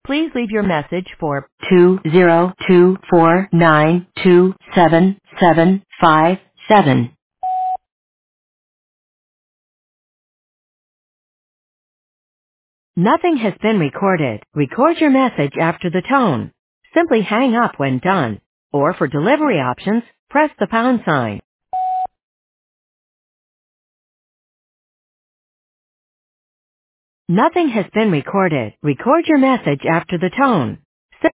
Please leave your message for 20249277757. Nothing has been recorded. Record your message after the tone. Simply hang up when done. Or for delivery options, press the pound sign. Nothing has been recorded. Record your message after the tone.